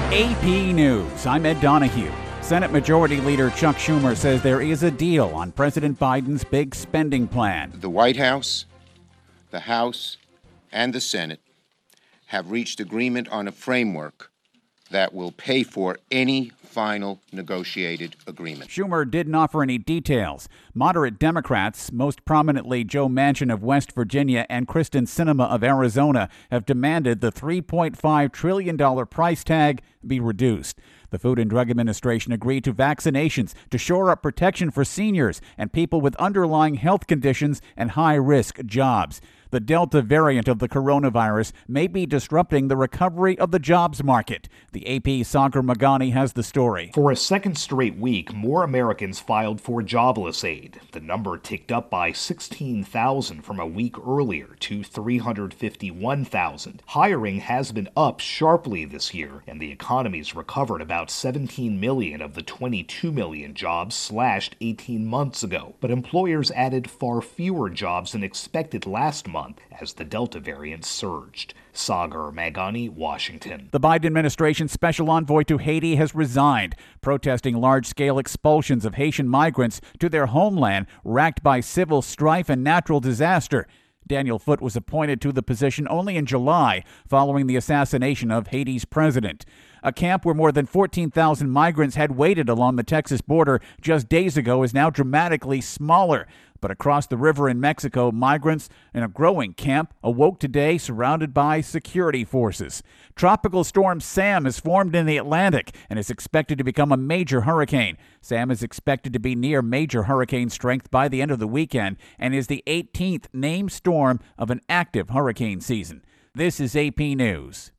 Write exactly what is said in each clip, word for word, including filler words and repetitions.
A P News, I'm Ed Donahue. Senate Majority Leader Chuck Schumer says there is a deal on President Biden's big spending plan. The White House, the House, and the Senate have reached agreement on a framework that will pay for any final negotiated agreement. Schumer didn't offer any details. Moderate Democrats, most prominently Joe Manchin of West Virginia and Kristen Sinema of Arizona, have demanded the three point five trillion dollars price tag be reduced. The Food and Drug Administration agreed to vaccinations to shore up protection for seniors and people with underlying health conditions and high-risk jobs. The Delta variant of the coronavirus may be disrupting the recovery of the jobs market. The A P's Sagar Meghani has the story. For a second straight week, more Americans filed for jobless aid. The number ticked up by sixteen thousand from a week earlier to three hundred fifty-one thousand. Hiring has been up sharply this year, and the economy's recovered about seventeen million of the twenty-two million jobs slashed eighteen months ago. But employers added far fewer jobs than expected last month. month as the Delta variant surged. Sagar Meghani, Washington. The Biden administration's special envoy to Haiti has resigned, protesting large-scale expulsions of Haitian migrants to their homeland racked by civil strife and natural disaster. Daniel Foote was appointed to the position only in July, following the assassination of Haiti's president. A camp where more than fourteen thousand migrants had waited along the Texas border just days ago is now dramatically smaller. But across the river in Mexico, migrants in a growing camp awoke today surrounded by security forces. Tropical storm Sam has formed in the Atlantic and is expected to become a major hurricane. Sam is expected to be near major hurricane strength by the end of the weekend and is the eighteenth named storm of an active hurricane season. This is A P News.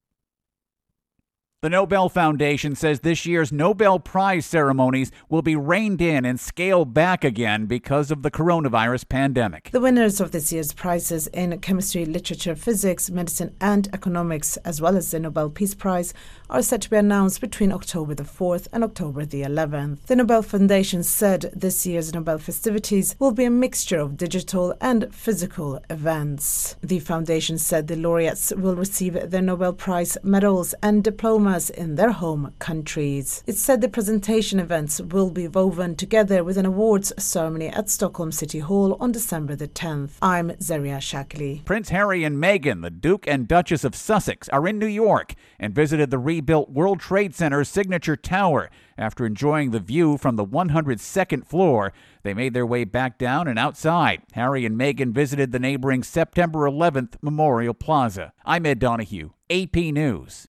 The Nobel Foundation says this year's Nobel Prize ceremonies will be reined in and scaled back again because of the coronavirus pandemic. The winners of this year's prizes in chemistry, literature, physics, medicine, and economics, as well as the Nobel Peace Prize, are set to be announced between October the fourth and October the eleventh. The Nobel Foundation said this year's Nobel festivities will be a mixture of digital and physical events. The foundation said the laureates will receive their Nobel Prize medals and diplomas in their home countries. It said the presentation events will be woven together with an awards ceremony at Stockholm City Hall on December the tenth. I'm Zaria Shakli. Prince Harry and Meghan, the Duke and Duchess of Sussex, are in New York and visited the rebuilt World Trade Center's signature tower. After enjoying the view from the one hundred second floor, they made their way back down and outside. Harry and Meghan visited the neighboring September eleventh Memorial Plaza. I'm Ed Donahue, A P News.